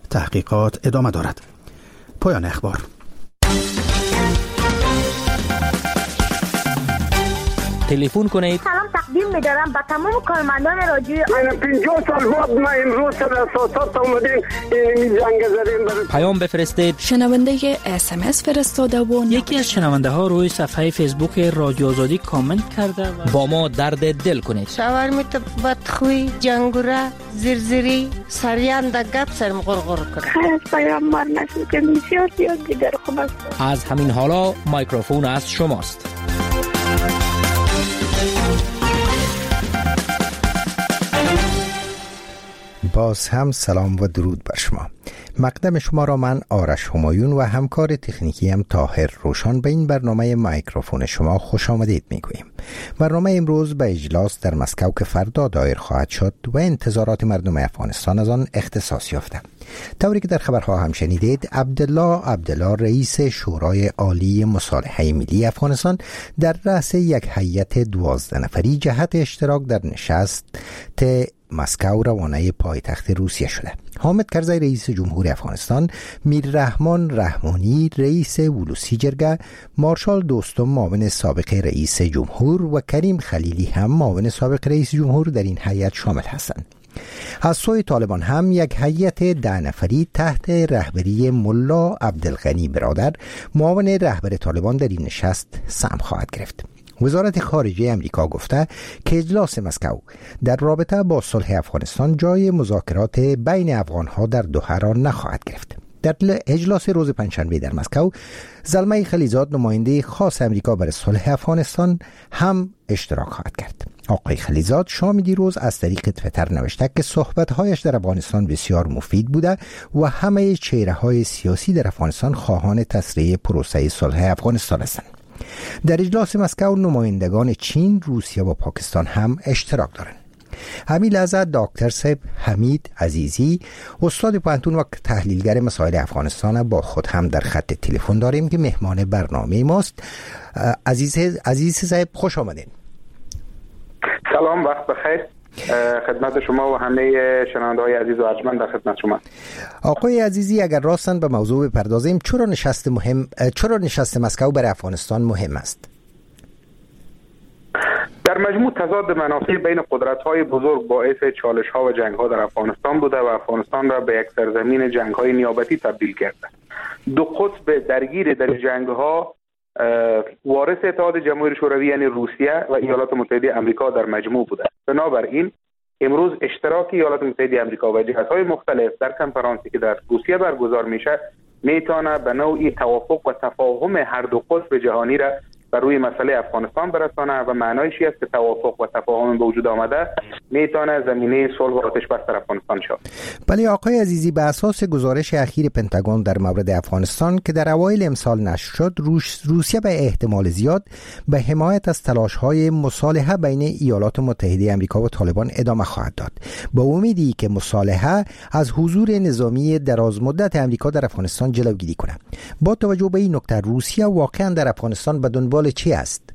تحقیقات ادامه دارد. پایان اخبار. تلفن کنید. سلام تقدیم می‌دارم به تمام کارمندان رادیوی 50 سال بعد ما امروز در اساسات اومدیم این جنگ زدیم. پیام بفرستید. شنونده SMS فرستاده و یکی از شنونده ها روی صفحه فیسبوک رادیو آزادی کامنت کرده و با ما درد دل کنید. شاورمیت بدخوی، جنگوره، زرزری، سریان در گپ سرم غرغر کنه. خیلی پیام مار نشد که بسیار دیگر خوب است. از همین حالا میکروفون از شماست. باز هم سلام و درود بر شما. مقدم شما را من آرش همایون و همکار تکنیکی هم طاهر روشان به این برنامه میکروفون شما خوش آمدید میگوییم. برنامه امروز به اجلاس در مسکو که فردا دایر خواهد شد و انتظارات مردم افغانستان از آن اختصاص یافته. طوری که در خبرها هم شنیدید، عبدالله رئیس شورای عالی مصالحه ملی افغانستان در رأس یک هیئت 12 نفری جهت اشتراک در نشست مسکو روانه پایتخت روسیه شده. حامد کرزی رئیس جمهور افغانستان، میررحمان رحمانی رئیس ولوسی جرگه، مارشال دوستم معاون سابق رئیس جمهور و کریم خلیلی هم معاون سابق رئیس جمهور در این هیئت شامل هستند. از سوی طالبان هم یک هیئت 10 نفری تحت رهبری ملا عبدالغنی برادر معاون رهبر طالبان در این نشست سهم خواهد گرفت. وزارت خارجه امریکا گفته که اجلاس مسکو در رابطه با صلح افغانستان جای مذاکرات بین افغانها در دوحه را نخواهد گرفت. در اجلاس روز پنجشنبه در مسکو، زلمه خلیزاد نماینده خاص امریکا برای صلح افغانستان هم اشتراک خواهد کرد. آقای خلیزاد شام دیروز از طریق توییتر نوشته که صحبت‌هایش در افغانستان بسیار مفید بوده و همه چهره‌های سیاسی در افغانستان خواهان تسریع پروسه صلح افغانستان هستند. در اجلاس مسکو نمایندگان چین، روسیه و پاکستان هم اشتراک دارند. همین لحظه دکتر صاحب حمید عزیزی، استاد پوهنتون و تحلیلگر مسائل افغانستان، با خود هم در خط تلفن داریم که مهمان برنامه ماست. عزیز صاحب خوش آمدین. سلام، وقت بخیر خدمت شما و همه شنونده‌های عزیز و ارجمند در خدمت شما. آقای عزیزی، اگر راستن به موضوع بپردازیم، چرا نشست مسکو برای افغانستان مهم است؟ در مجموع تضاد منافع بین قدرت‌های بزرگ باعث چالش‌ها و جنگ‌ها در افغانستان بوده و افغانستان را به یک سرزمین جنگ‌های نیابتی تبدیل کرده. دو قطب درگیر در جنگ‌ها وارث اتحاد جماهیر شوروی یعنی روسیه و ایالات متحده آمریکا در مجموع بوده. بنابراین امروز اشتراک ایالات متحده آمریکا و جهت‌های مختلف در کنفرانسی که در روسیه برگزار میشه میتونه به نوعی توافق و تفاهم هر دو قطب جهانی را بر روی مسئله افغانستان برسانه و معنایش است که توافق و تفاهم به وجود آمده میتونه زمینه صلح و آتش بس در افغانستان شود. بله آقای عزیزی، به اساس گزارش اخیر پنتاگون در مورد افغانستان که در اوایل امسال نشر شد، روسیه به احتمال زیاد به حمایت از تلاش‌های مصالحه بین ایالات متحده آمریکا و طالبان ادامه خواهد داد، با امیدی که مصالحه از حضور نظامی درازمدت آمریکا در افغانستان جلوگیری کنه. با توجه به این نکته، روسیه واقعا در افغانستان به دنبال چی است؟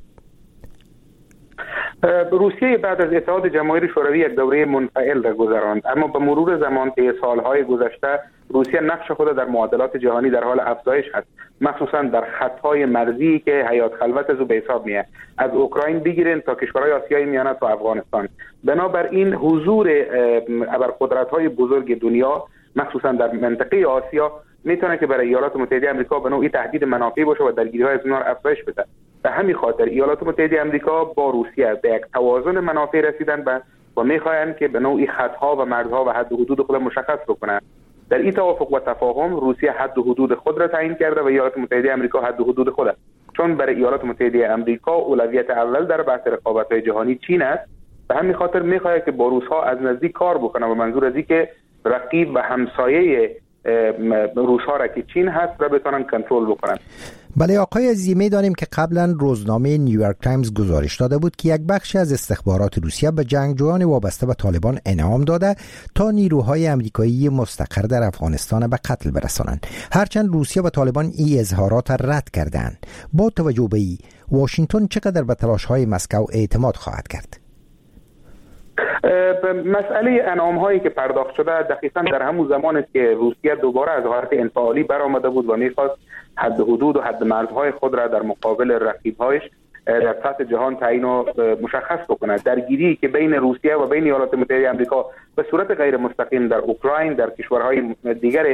روسیه بعد از اتحاد جماهیر شوروی یک دوره منفعل را گذراند، اما به مرور زمان طی سالهای گذشته روسیه نقش خود در معادلات جهانی در حال افزایش است، مخصوصا در خطهای مرزی که حیات خلوت از او به حساب میاد، از اوکراین بگیرین تا کشورهای آسیای میانه تا افغانستان. بنابراین حضور ابرقدرت‌های بزرگ دنیا مخصوصا در منطقه آسیا میتونه که برای ایالات متحده آمریکا به نوعی تهدید منافع باشه و درگیری‌های از اونها افزایش بده. به همین خاطر ایالات متحده آمریکا با روسیه به یک توازن منافع رسیدن و میخواهند که به نوعی خطها و مرزها و حد و حدود خود مشخص بکنند. در این توافق و تفاهم روسیه حد و حدود خود را تعیین کرده و ایالات متحده آمریکا حد و حدود خود، چون برای ایالات متحده آمریکا اولویت اول در بحث رقابت‌های جهانی چین است. به همین خاطر میخواهد که با روس‌ها از نزدیک کار بکنه و منظور از این که رقیب و همسایه روس‌ها را که چین هست را بتونن کنترل بکنن. بله آقای عزیزی، می‌دانیم که قبلا روزنامه نیویورک تایمز گزارش داده بود که یک بخشی از استخبارات روسیه به جنگجویان وابسته به طالبان انعام داده تا نیروهای آمریکایی مستقر در افغانستان به قتل برسانند. هرچند روسیه و طالبان این اظهارات را رد کردند. با توجه به این، واشنگتن چقدر به تلاش‌های مسکو اعتماد خواهد کرد؟ مسئله انعام هایی که پرداخت شده دقیقاً در همون زمان است که روسیه دوباره از حالت انفعالی برآمده بود و میخواست حد حدود و حد مرزهای خود را در مقابل رقیبهایش در سطح جهان تعیین و مشخص بکند. درگیری که بین روسیه و بین ایالات متحده آمریکا به صورت غیر مستقیم در اوکراین، در کشورهای دیگر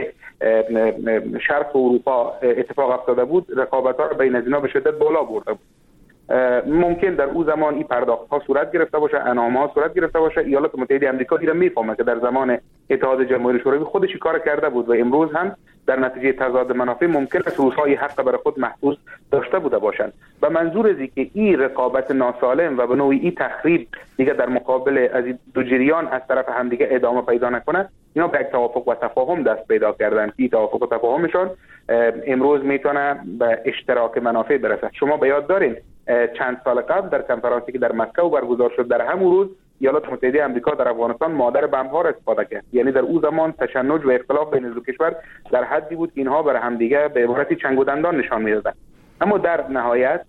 شرق اروپا اتفاق افتاده بود، رقابت‌ها را بین از اینا به شدت بالا برده بود. ممکن در او زمان این پرداخت ها صورت گرفته باشه، انعام ها صورت گرفته باشه. ایالات متحده آمریکا دیگه میفهمه که در زمان اتحاد جماهیر شوروی خودش کار کرده بود و امروز هم در نتیجه تضاد منافع ممکن است روس‌ها حق برای خود محفوظ داشته بوده باشند. و منظور از که این رقابت ناسالم و به نوعی این تخریب دیگه در مقابل از دو جریان از طرف هم دیگه ادامه پیدا نکنه، اینا به یک توافق و تفاهم دست پیدا کردن که توافق و تفاهمشون امروز میتونه به اشتراک منافع برسه. شما به یاد دارین چند سال قبل در کنفرانسی که در مسکو برگزار شد، در همون روز ایالات متحده آمریکا در افغانستان مادر بمب‌ها را استفاده کرد. یعنی در اون زمان تشنج و اختلاف بین دو کشور در حدی بود که اینها برای همدیگه به عبارت چنگ و دندان نشان میدادند. اما در نهایت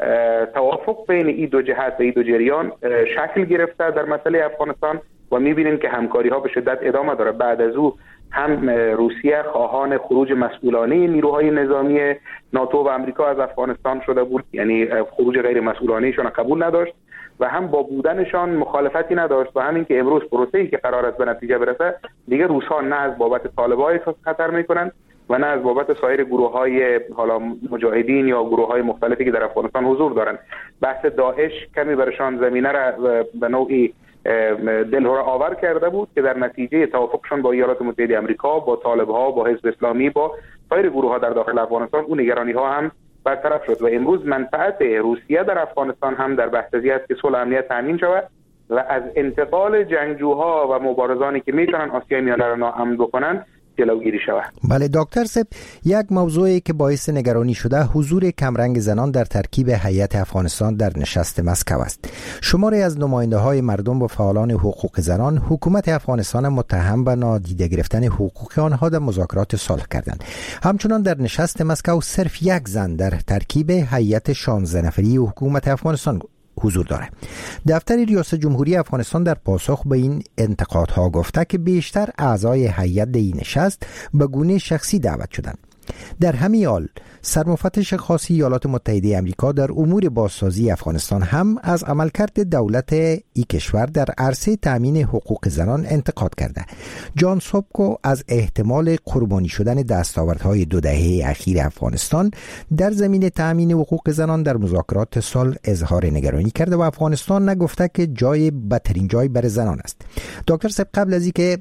توافق بین این دو جهت و این دو جریان شکل گرفته در مسئله افغانستان و می‌بینیم که همکاری‌ها به شدت ادامه داره. بعد از او هم روسیه خواهان خروج مسئولانه نیروهای نظامی ناتو و آمریکا از افغانستان شده بود، یعنی خروج غیر مسئولانه‌شان قبول نداشت و هم با بودنشان مخالفتی نداشت و همین که امروز پروسه‌ای که قرار است به نتیجه برسه دیگه روس‌ها نه از بابت طالبان خطر میکنن و نه از بابت سایر گروه‌های حالا مجاهدین یا گروه‌های مختلفی که در افغانستان حضور دارن. بحث داعش کمی برشان زمینه را به نوعی دلهره آور کرده بود که در نتیجه توافقشون با ایالات متحده آمریکا، با طالب‌ها، با حزب اسلامی، با سایر گروه‌ها در داخل افغانستان اون نگرانی‌ها هم برطرف شد و امروز منفعت روسیه در افغانستان هم در بحثی است که صلح امنیت تامین شود و از انتقال جنگجوها و مبارزانی که میتونن آسیای میانه را ناامن بکنن جلوگیری شود. بله دکتر صاحب، یک موضوعی که باعث نگرانی شده حضور کمرنگ زنان در ترکیب هیئت افغانستان در نشست مسکو است. شماری از نماینده‌های مردم و فعالان حقوق زنان حکومت افغانستان متهم به نادیده گرفتن حقوق آنها در مذاکرات صلح کردند. همچنان در نشست مسکو صرف یک زن در ترکیب هیئت 16 نفری حکومت افغانستان حضور داره. دفتر ریاست جمهوری افغانستان در پاسخ به این انتقادها گفته که بیشتر اعضای هیئت این نشست به گونه شخصی دعوت شدند. در همین حال سرمفتش خاص ایالات متحده آمریکا در امور بازسازی افغانستان هم از عملکرد دولت این کشور در عرصه تامین حقوق زنان انتقاد کرده. جان سوبکو از احتمال قربانی شدن دستاوردهای 2 دهه اخیر افغانستان در زمینه تامین حقوق زنان در مذاکرات صلح اظهار نگرانی کرده و افغانستان نگفته که بدترین جای برای زنان است. دکتر صاحب، قبل از اینکه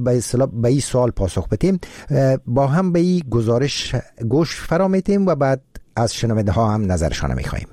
به این سوال پاسخ بدیم با هم به این گزارش گوش فرا می‌دیم و بعد از شنونده ها هم نظرشان می‌خوایم.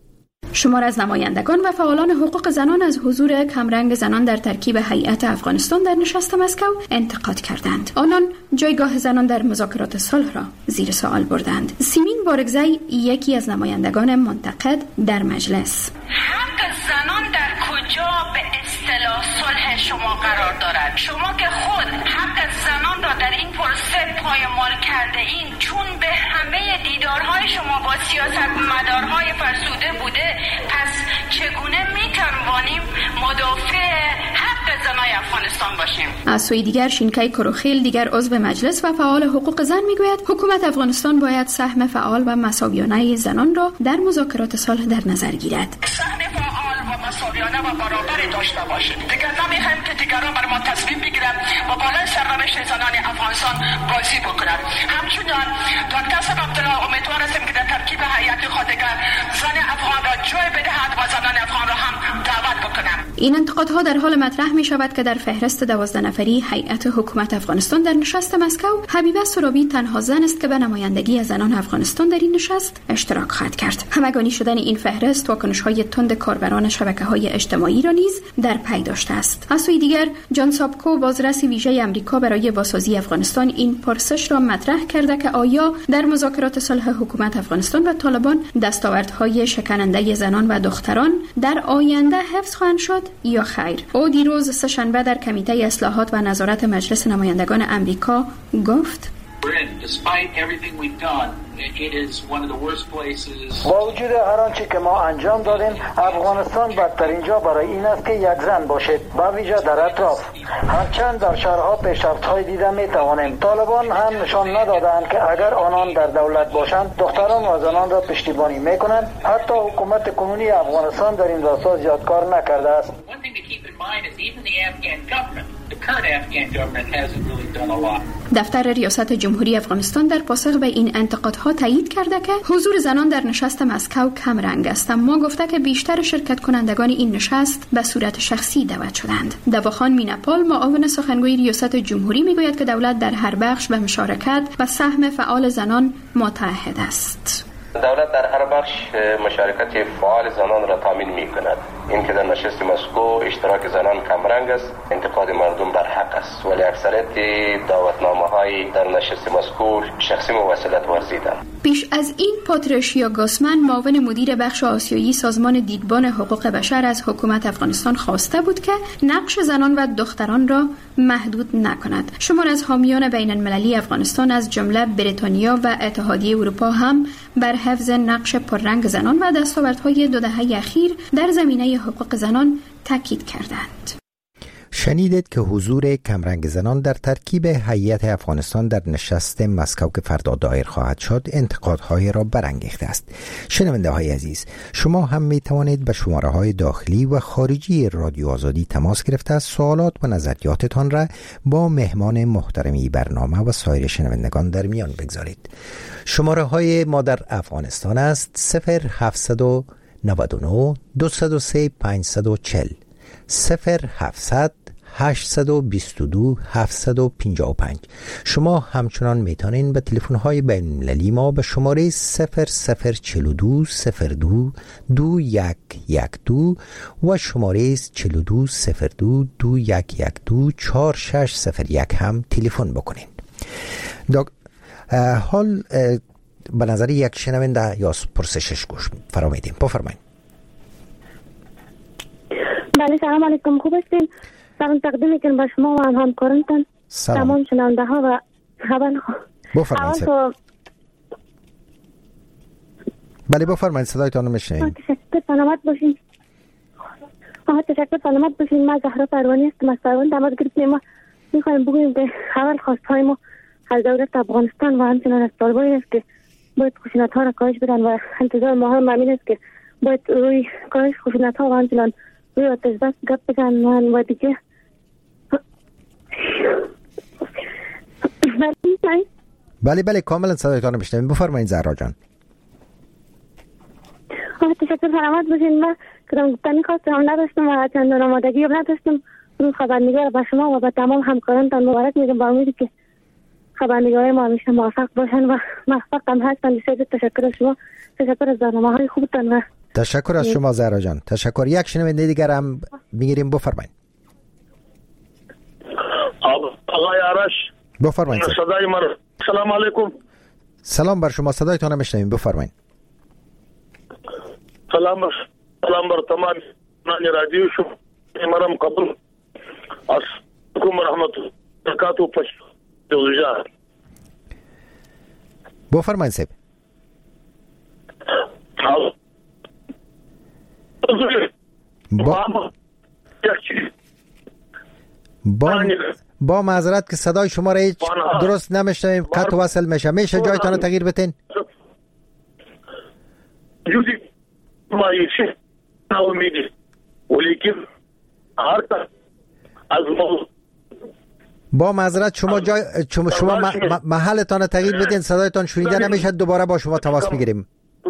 شمار از نمایندگان و فعالان حقوق زنان از حضور کمرنگ زنان در ترکیب هیئت افغانستان در نشست مسکو انتقاد کردند. آنان جایگاه زنان در مذاکرات صلح را زیر سوال بردند. سیمین بارگزی، یکی از نمایندگان منتقد در مجلس: حق زنان در کجا به اصطلاح صلح شما قرار دارد؟ شما که خود حق زنان را در این پروسه پایمال کرده این، چون به همه دیدارهای شما با سیاستمدارهای فرسوده بوده، پس چگونه میتوانیم مدافع حق زنای افغانستان باشیم؟ از سوی دیگر شینکای کروخیل، دیگر عضو مجلس و فعال حقوق زن، میگوید حکومت افغانستان باید سهم فعال و مساویانه زنان را در مذاکرات صلح در نظر گیرد. سهم فعال و مساویانه و برابری داشته باشید. دیگر نمیخوایم که دیگران بر ما تصمیم بگیرن و بالای سرنوشت زنان افغانستان بازی بکنن. همچنان دکتر صاحب عبدالله امیدوار هستیم که در ترکیب هیئت خودگر زن افغان را جای بدهد و زنان افغان را هم دعوت بکنن. این انتقادها در حال مطرح می شود که در فهرست 12 نفری هیئت حکومت افغانستان در نشست مسکو، حبیبه سرابی تنها زن است که به نمایندگی از زنان افغانستان در این نشست اشتراک خواهد کرد. همگانی شدن این فهرست واکنش‌های تند کاربران شبکه‌های اجتماعی را نیز در پی داشته است. از سوی دیگر جان سوبکو، بازرس ویژه آمریکا برای بازسازی افغانستان، این پرسش را مطرح کرده که آیا در مذاکرات صلح حکومت افغانستان و طالبان دستاوردهای شکننده زنان و دختران در آینده حفظ خواهند شد یا خیر. او دیروز سه‌شنبه در کمیته اصلاحات و نظارت مجلس نمایندگان آمریکا گفت: با وجود هر آنچه که ما انجام دادیم، افغانستان بدترین جا برای این است که یک زن باشد، با ویژه در اطراف. هرچند در شهرها پیشرفت‌های دیده می‌توانیم. طالبان هم نشان ندادند که اگر آنان در دولت باشند دختران و زنان را پشتیبانی می‌کنند. حتی حکومت کنونی افغانستان در این راستا زیاد کار نکرده است. دفتر ریاست جمهوری افغانستان در پاسخ به این انتقادها تایید کرده که حضور زنان در نشست مسکو کم رنگ است، اما گفته که بیشتر شرکت کنندگان این نشست به صورت شخصی دعوت شدند. دواخان میناپال، معاون سخنگوی ریاست جمهوری، میگوید که دولت در هر بخش به مشارکت و سهم فعال زنان متعهد است. دولت در هر بخش مشارکت فعال زنان را تامین می کند. این که در نشست مسکو اشتراک زنان کمرنگ است، انتقاد مردم بر حق است، ولی اکثریت دعوتنامه های در نشست مسکو شخصی موصلت ورزیدند. پیش از این پاتریشیا گاسمن، معاون مدیر بخش آسیایی سازمان دیدبان حقوق بشر، از حکومت افغانستان خواسته بود که نقش زنان و دختران را محدود نکند. شمار از حامیان بین المللی افغانستان از جمله بریتانیا و اتحادیه اروپا هم بر حفظ نقش پررنگ زنان و دستاوردهای 2 دهه اخیر در زمینه حقوق زنان تاکید کردند. شنیدید که حضور کمرنگ زنان در ترکیب هیئت افغانستان در نشست مسکو که فردا دایر خواهد شد انتقادهای را برانگیخته است. شنونده های عزیز، شما هم می توانید به شماره های داخلی و خارجی رادیو آزادی تماس گرفته سوالات و نظریاتتان را با مهمان محترمی برنامه و سایر شنوندگان در میان بگذارید. شماره های ما در افغانستان است 0799 203 540 0700 822 755. شما همچنان میتونین به تلفن‌های بین‌المللی ما به شماره 0042 02 2112 و شماره 42 02 2112 4601 هم تلفن بکنین. حال به نظر یک شنونده یا پرسشش گوش فرامایید. بفرمایید. بله، سلام علیکم. خوب هستین؟ سلام تقدیم میکنم به شما و همکارانتان، تمام شنونده ها و بفرمایید. بله بفرمایید، صدایتان رو میشنویم. تشکر، سلامت باشین. تشکر، سلامت باشین. ما زهرا پروانی هستم از پروان تماس گرفتیم. ما میخوایم بگوییم که اول خواستهای ما از دولت افغانستان و همچنان از طالبان است که باید خشونت ها را کاهش بدن و انتظار ما هم همین است که باید روی کاهش خشونت ها و همچنان روی آتش بس گپ بزنن و دیگه بله کاملا صدایتان رو میشنویم. بفرمایید زهرا جان. تشکر، سلامت باشین. من کدام گفتنی خواستم نداشتم و چندان آمادگی هم نداشتم. روز خبرنگار به شما و به تمام همکارانتان مبارک میگم با امیدی که خبرنگارای ما همیشه موفق باشن و موفق هم هستن. بسیار تشکر از شما، تشکر از برنامه‌های خوبتان و تشکر از شما زهرا جان. تشکر. یک شنونده دیگر هم میگیریم. بفرمایید. آقای آرش بفرمایید. صدای من. سلام علیکم. سلام بر شما، صدایتان میشنویم. بفرمایید. سلام بر تمام رادیو شما. مرام قبول. السلام ورحمت الله وبرکاته. بفرمایید صاحب. با معذرت که صدای شما را هیچ درست نمیشنویم، قطع وصل میشه. میشه جایتان رو تغییر بدین؟ با معذرت شما محلتان رو تغییر بدین، صدایتان شنیده نمیشه. دوباره با شما تماس میگیریم.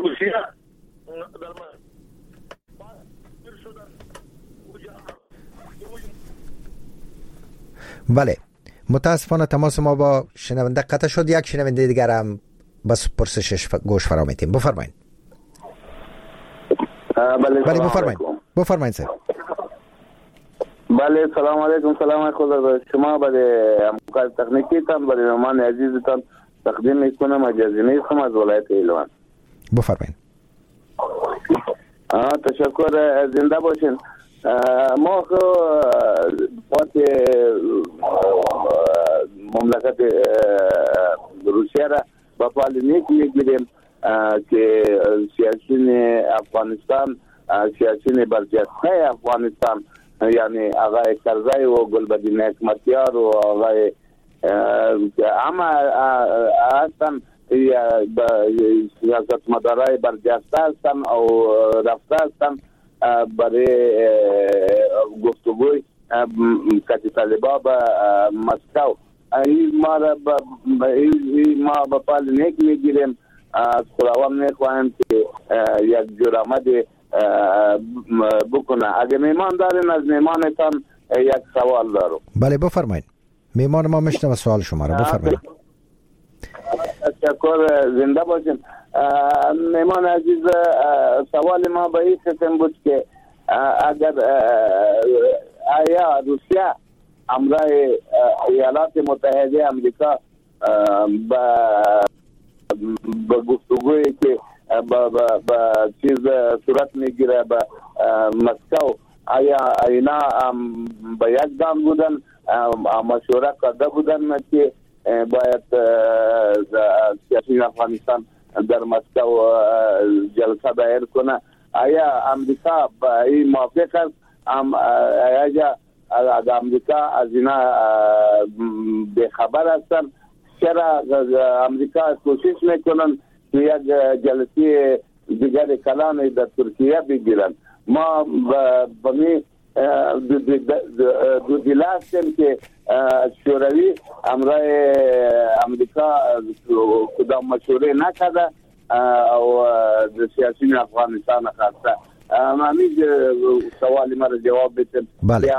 بله، متاسفانه تماس ما با شنونده قطع شد. یک شنونده دیگر هم بس پرسشش گوش فرا میتیم. بفرمایید. بله بفرمایید صاحب. بله سلام علیکم. سلام خدا به شما، بله همکار تکنیکی تان، بله مهمان عزیزتان تقدیم میکنم. اجازه میخوام از ولایت ایلوان. بفرمایید. تشکر، زنده باشین. ما وقت مملکت ترکیه را به فال نیک میگیریم که سیاسیون افغانستان، سیاسیون برجسته افغانستان، یعنی آقای کرزی و گلبدین حکمتیار و آقای همه هستن سیاستمدارای برجسته هستن او رفته هستن برای گفتگوی کتی طالبا به مسکو. ما به پال نیک میگیریم، از خداوند میخواهیم که یک جور آمد بکنه. اگه میمان دارین از میمانتان یک سوال دارم. بله بفرمایید. میمان ما میشنوه سوال شما را، بفرمایید. تشکر، زنده باشین. میمان عزیز، سوال ما به این قسم بود که اگر آیا روسیه همراه ایالات متحده امریکا به گفتگویی که با چیز صورت میگیره به مسکو، آیا اینا به یک دام بودن مشوره کرده بودن که باید سیاسی افغانستان در مسکو جلسه دایر کنه؟ آیا امریکا به این موافق است؟ آیا امریکا از اینا بخبر هستن؟ چرا امریکا کوشش میکنن که یک جلسه دیگر کلان در ترکیه بگیرن؟ ما به می دو دیل هستیم که شوروی همراه امریکا کدام مشوره نکرده او سیاسی افغانستان خواسته. همین سوالی مرا جواب بدید. بله.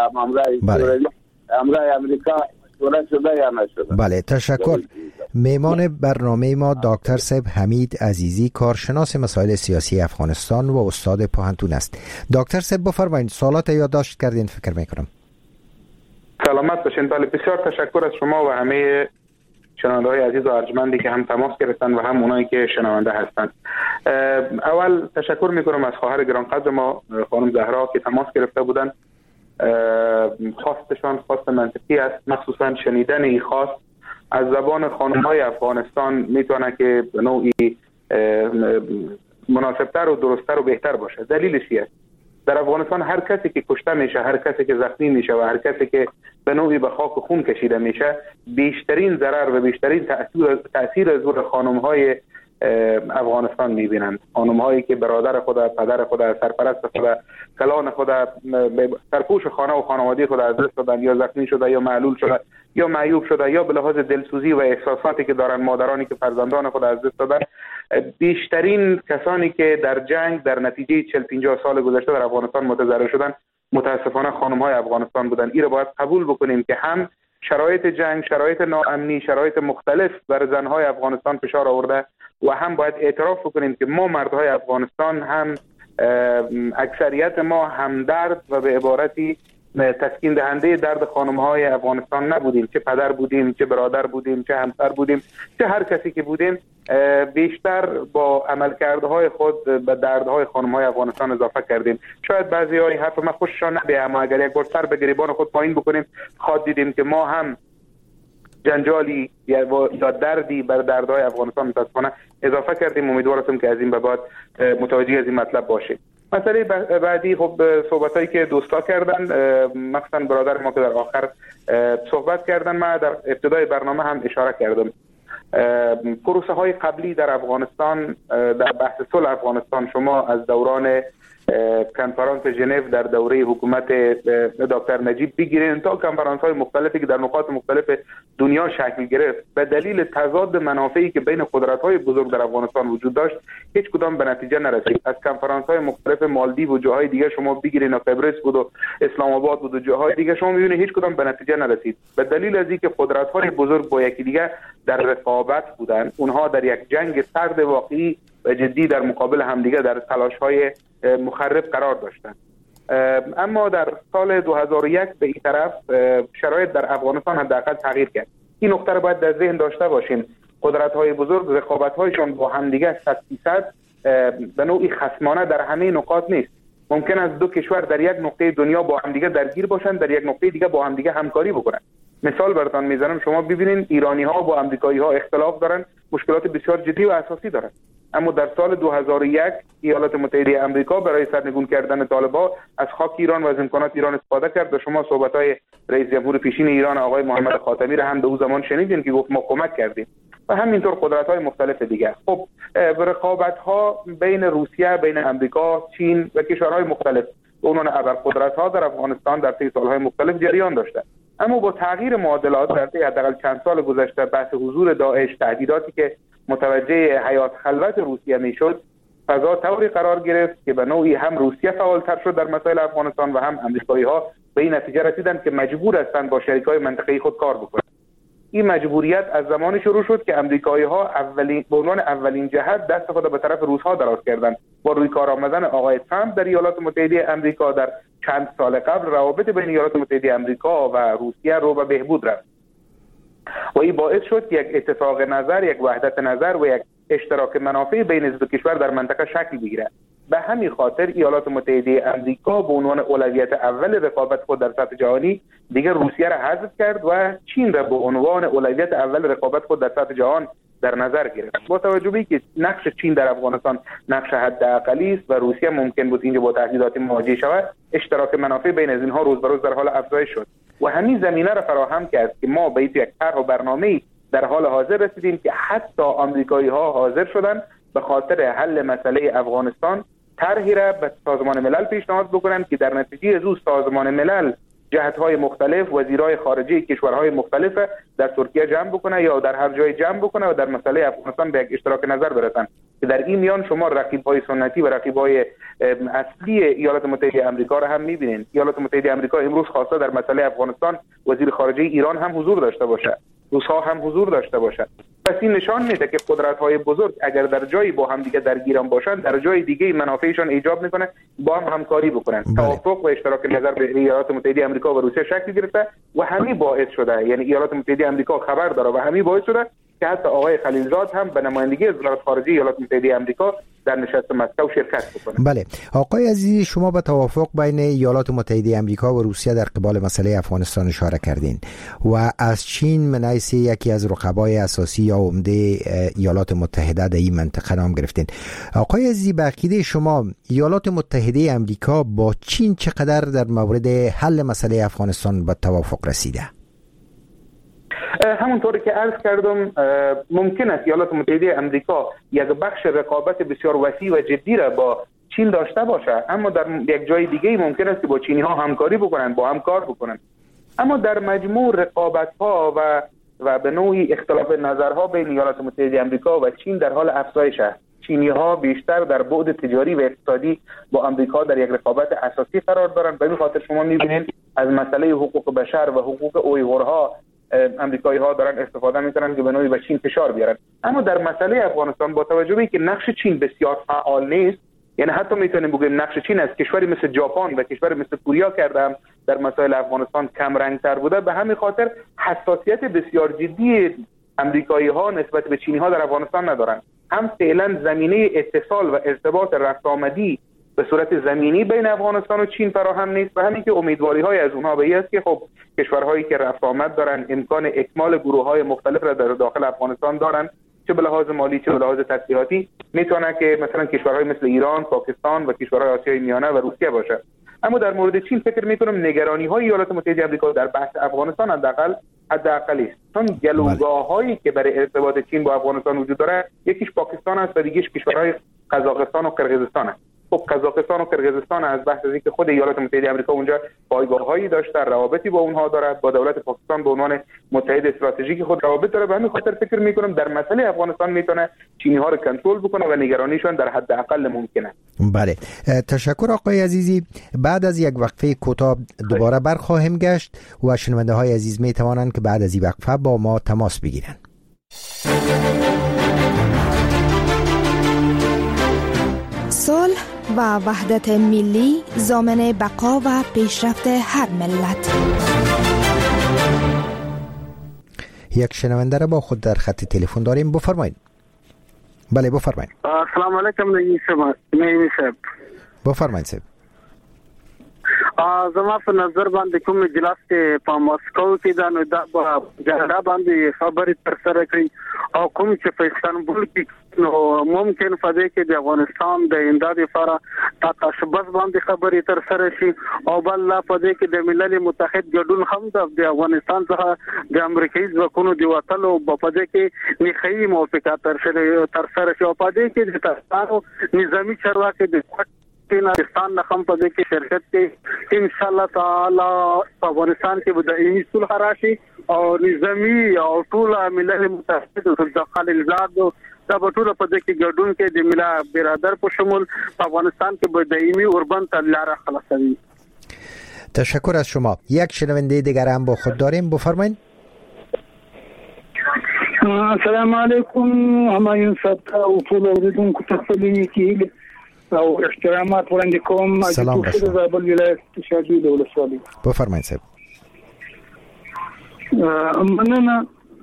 همراه امریکا مشوره شده یا نشده؟ بله تشکر. میمان برنامه ما دکتر صاحب حمید عزیزی، کارشناس مسائل سیاسی افغانستان و استاد پوهنتون است. دکتر صاحب بفرمایید، سوالات یادداشت کردین فکر میکنم. سلامت باشین. بله بسیار تشکر از شما و همه شنونده‌های عزیز و ارجمندی که هم تماس گرفتن و هم اونایی که شنونده هستند. اول تشکر میکنم از خواهر گرانقدر ما خانم زهرا که تماس گرفته بودن. خواستشان خواست منطقی است، مخصوصا شنیدن این خواست از زبان خانم‌های افغانستان میتونه که به نوعی مناسبتر و درستتر و بهتر باشه. دلیلش چیه؟ در افغانستان هر کسی که کشته میشه، هر کسی که زخمی میشه و هر کسی که به نوعی به خاک و خون کشیده میشه، بیشترین ضرر و بیشترین تأثیر از زور خانم‌های افغانستان میبینند. خانم‌هایی که برادر خود، پدر خود، سرپرست خود، کلان خود، سرپوش خانه و خانواده خود از دست دادن، یا زخمی شده، یا معلول شده، یا معیوب شده، یا به لحاظ دلسوزی و احساساتی که دارن مادرانی که فرزندان خود از دست دادن. بیشترین کسانی که در جنگ در نتیجه 40-50 سال گذشته در افغانستان متضرر شدن متاسفانه خانم‌های افغانستان بودن. این را باید قبول بکنیم که هم شرایط جنگ، شرایط ناامنی، شرایط مختلف بر زن‌های افغانستان فشار آورده و هم باید اعتراف بکنیم که ما مردهای افغانستان هم اکثریت ما همدرد و به عبارتی تسکین دهنده درد خانم‌های افغانستان نبودیم. چه پدر بودیم، چه برادر بودیم، چه همسر بودیم، چه هر کسی که بودیم، بیشتر با عملکردهای خود به دردهای خانم‌های افغانستان اضافه کردیم. شاید بعضی‌های حرف ما خوششان نبیه، اما اگر یک بار سر به گریبان خود پایین بکنیم، خواهد دیدیم که ما هم جنجالی یا دردی بر دردهای افغانستان متاسفانه اضافه کردیم. امیدوارم که از این به بعد متوجه از این مطلب باشیم. مسئله بعدی، خب صحبتایی که دوستا کردن، مثلا برادر ما که در آخر صحبت کردن، ما در ابتدای برنامه هم اشاره کردم، پروسه های قبلی در افغانستان، در بحث صلح افغانستان، شما از دوران کنفرانس ژنو در دوره حکومت دکتر نجیب بگیرین تا کنفرانس های مختلفی که در نقاط مختلف دنیا شکل گرفت، به دلیل تضاد منافعی که بین قدرت های بزرگ در افغانستان وجود داشت هیچ کدام به نتیجه نرسید. از کنفرانس های مختلف مالدیو و جاهای دیگه شما بگیرین، قبرس بود و اسلام آباد بود و جاهای دیگه، شما میبینید هیچ کدام به نتیجه نرسید، به دلیل از اینکه قدرت های بزرگ با یکی دیگه در رقابت بودن. اونها در یک جنگ سرد واقعی و جدی در مقابل همدیگه در تلاش‌های مخرب قرار داشتند. اما در سال 2001 به این طرف شرایط در افغانستان حداقل تغییر کرد. این نکته رو باید در ذهن داشته باشیم. قدرت‌های بزرگ رقابت‌هایشون با همدیگه 100% به نوعی خصمانه در همه نقاط نیست. ممکن است دو کشور در یک نقطه دنیا با همدیگه درگیر باشند، در یک نقطه دیگه با همدیگه همکاری بکنند. مثال براتون میزنم، شما ببینید ایرانی ها با امریکایی ها اختلاف دارن، مشکلات بسیار جدی و اساسی دارن، اما در سال 2001 ایالات متحده آمریکا برای سرنگون کردن طالبان از خاک ایران و از امکانات ایران استفاده کرد و شما صحبت‌های رئیس جمهور پیشین ایران آقای محمد خاتمی را هم در اون زمان شنیدین که گفت ما کمک کردیم و همینطور قدرت‌های مختلف دیگر. خب رقابت‌ها بین روسیه، بین آمریکا، چین و کشورهای مختلف به عنوان ابرقدرت‌ها در افغانستان در طی سال‌های مختلف جریان داشته، اما با تغییر معادلات در طی حداقل چند سال گذشته، بحث حضور داعش، تهدیداتی که متوجه حیات خلوت روسیه میشد، فضا طوری قرار گرفت که به نوعی هم روسیه فعالتر شد در مسائل افغانستان و هم امریکایی‌ها به این نتیجه رسیدند که مجبور هستند با شریکای منطقه‌ای خود کار بکنند. این مجبوریت از زمانی شروع شد که امریکایی‌ها به عنوان اولین جهت دست خود به طرف روس‌ها دراز کردند. با روی کار آمدن آقای ترامپ در ایالات متحده آمریکا در چند سال قبل، روابط بین ایالات متحده آمریکا و روسیه رو به بهبود رفت و این باعث شد که یک اتفاق نظر، یک وحدت نظر و یک اشتراک منافع بین دو کشور در منطقه شکل بگیرد. به همین خاطر ایالات متحده آمریکا به عنوان اولویت اول رقابت خود در سطح جهانی دیگر روسیه را حذف کرد و چین را به عنوان اولویت اول رقابت خود در سطح جهان در نظر گرفت. با توجه به اینکه نقش چین در افغانستان نقش حداقلی است و روسیه ممکن بود اینجا با تهدیدات مواجه شود، اشتراک منافع بین از اینها روز به روز در حال افزایش شد و همین زمینه را فراهم کرد که ما به یک طرح و برنامه‌ای در حال حاضر رسیدیم که حتی آمریکایی‌ها حاضر شدند به خاطر حل مسئله افغانستان طرحی را به سازمان ملل پیشنهاد بکنند که در نتیجه از سازمان ملل جهت‌های مختلف، وزیرای خارجه کشورهای مختلف در ترکیه جمع بکنه یا در هر جای جمع بکنه و در مسئله افغانستان به یک اشتراک نظر برسن که در این میان شما رقیب‌های سنتی و رقیب‌های اصلی ایالات متحده آمریکا را هم می‌بینید. ایالات متحده آمریکا امروز خواسته در مسئله افغانستان وزیر خارجه ایران هم حضور داشته باشه، روس‌ها هم حضور داشته باشند. پس این نشان میده که قدرت‌های بزرگ اگر در جایی با هم دیگه درگیران باشند، در جای دیگه منافعشان ایجاب میکنه با هم همکاری بکنن. توافق و اشتراک نظر بین ایالات متحده آمریکا و روسیه شکل گرفته و همین باعث شده، یعنی ایالات متحده آمریکا خبر داره و همین باعث شده که حتی آقای خلیلزاد هم به نمایندگی از وزارت خارجه ایالات متحده آمریکا در نشست مسکو شرکت بکنه. بله آقای عزیزی، شما به توافق بین ایالات متحده آمریکا و روسیه در قبال مسئله افغانستان اشاره کردین و از چین من حیث یکی از رقبای اساسی یا عمده ایالات متحده در این منطقه نام گرفتین. آقای عزیزی، به عقیده شما ایالات متحده آمریکا با چین چقدر در مورد حل مسئله افغانستان به توافق رسیده؟ همونطوری که عرض کردم، ممکن است ایالات متحده آمریکا یک بخش رقابت بسیار وسیع و جدی را با چین داشته باشه، اما در یک جای دیگه ممکن است که با چینی ها همکاری بکنن، با هم کار بکنن. اما در مجموع رقابت ها و به نوعی اختلاف نظرها بین ایالات متحده آمریکا و چین در حال افزایش است. چینی ها بیشتر در بعد تجاری و اقتصادی با آمریکا در یک رقابت اساسی قرار دارند. به این خاطر شما می‌بینید از مسئله حقوق بشر و حقوق اویغورها امریکایی ها دارن استفاده میکنن که به نوعی به چین فشار بیارن. اما در مسئله افغانستان با توجه به اینکه نقش چین بسیار فعال نیست، یعنی حتی میتونیم بگیم نقش چین از کشوری مثل ژاپن و کشوری مثل کره کردم در مسائل افغانستان کم رنگ تر بوده، به همین خاطر حساسیت بسیار جدی امریکایی ها نسبت به چینی ها در افغانستان ندارن. هم فعلا زمینه اتصال و ارتباط رفت آمدی به صورت زمینی بین افغانستان و چین فراهم نیست و همین که امیدواری های از اونها به این است که خب کشورهایی که رفت آمد دارن امکان اکمال گروه های مختلف را در داخل افغانستان دارن، چه به لحاظ مالی چه به لحاظ تسلیحاتی، میتونه که مثلا کشورهای مثل ایران، پاکستان و کشورهای آسیای میانه و روسیه باشه. اما در مورد چین فکر میکنم نگرانی های ایالات متحده آمریکا در بحث افغانستان حداقلی است، چون گلوگاه‌هایی که برای ارتباط چین با افغانستان وجود داره، یکیش پاکستان است و دیگه‌اش کشورهای قزاقستان و قرقیزستان است. خب قزاقستان و قرقیزستان از بحث از اینکه خود ایالات متحده آمریکا اونجا پایگاه‌هایی داشته، روابطی با اونها دارد، با دولت پاکستان به عنوان متحد استراتژیک خود روابط داره، به همین خاطر فکر می‌کنم در مسئله افغانستان میتونه چینی‌ها رو کنترل بکنه و نگرانیشون در حد اقل ممکنه. بله، تشکر آقای عزیزی. بعد از یک وقفه کوتاه دوباره برخواهیم گشت و شنونده‌های عزیز می‌توانند که بعد از این وقفه با ما تماس بگیرند. صلح و وحدت ملی ضامن بقا و پیشرفت هر ملت. یک شنونده را با خود در خط تلفن داریم، بفرمایید. بله بفرمایید. السلام علیکم نجیب صاحب. بفرمایید صاحب. زما په نظر باندې کوم اجلاس ته په مسکو کې دا نو دا جګړه باندې خبرې تر سره کړي او کوم چې په استانبول کې نو ممکن فدې کې د افغانستان د امداد لپاره تاسبس باندې خبرې تر سره شي او بل لا فدې کې د ملل متحد ګډون هم د افغانستان څخه د امریکایي ځواکونو دی وټلو په فدې کې نخي موافقات تر سره شي او فدې کې د تاسو نظامی چارواکي د پاکستان نه هم په دې کې شرکت کې ان شاء الله تعالی په افغانستان کې بدایي صلح راشي او نظامی او ټول ملل متحد د خلیلزاد دا ټول په دې کې ګډون کې د ملا برادر په شمول په افغانستان کې بدایي اوربند تلاره خلاصوي. تشکر از شما. یک شنونده دیگر هم با خود داریم، بفرمایید. السلام علیکم همایون صاحب او ټول اوریدونکو ته خپلې او احترامات وړاندې کوم. سلام د زابل ولایت شادي د ولسوالۍ. بفرمایئ صاحب. مننه.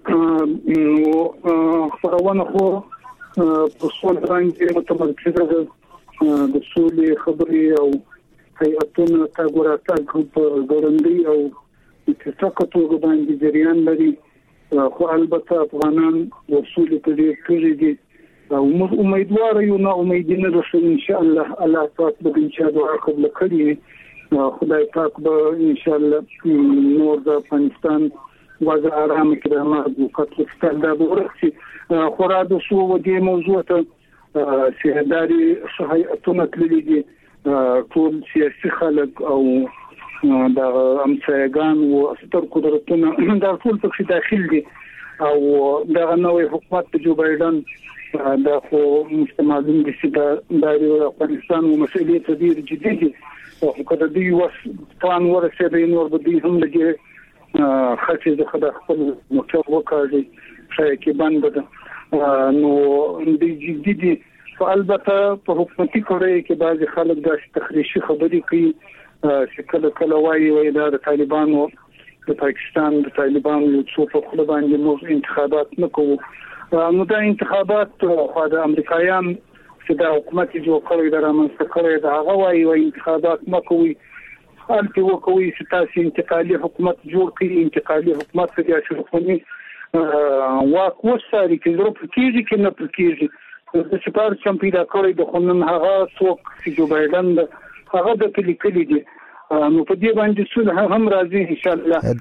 خبرونه خو په څول باندې متمرکزه ده د سولې خبرې او هیئتونه تاګوراتاګ په ګورندي او اتفاق توګه باندې جریان لري. خو البته افغانان وصول په دې کې دي او امیدوار یو نه امیدینه ده ان شاء الله الله پاک به ان شاء الله قبول کړي. خدای پاک به ان شاء الله نور د افغانستان وضع آرام کړي ما د پاکستان د ورسي خورا د سو ودی موضوع ته سیاداري صحیحتونه تللي دي ټول سیاسي خلک او د امسایگان او ستر قدرتونه د ټول په داخل دي او د نوې حکومت په جو بایدن دا خو مستمعون دي چې د افغانستان او مسئلې ته ډیر جدي دي او کله دوی وسپان ورسېږي نور به دوی هم لګي خاصه د خپل موټر وکړي شای کې باندې ده نو د جدي دي. البته په حکومتي کړي کې بعض خلک د تخریشي خبرې کوي چې کله وایي دا د طالبانو د پاکستان د طالبانو یو څو په خپل باندې موږ انتخابات نکوو. نو دا انتخابات خو د امریکایان چې د حکومت جوړ کړی د رامنځته کړی دا هغه وایي انتخابات مکوي البته وکوي چې تاسو انتقالي حکومت جوړ کړئ. انتقالي حکومت د سیاسي حکومت واک وساري چې ضرورت کیږي کې نه پکېږي د سپار چم پیدا کړی د خنن هغه څوک چې جو بایدن هغه د کلی دي نو په دې باندې صلح هم راځي ان شاء الله.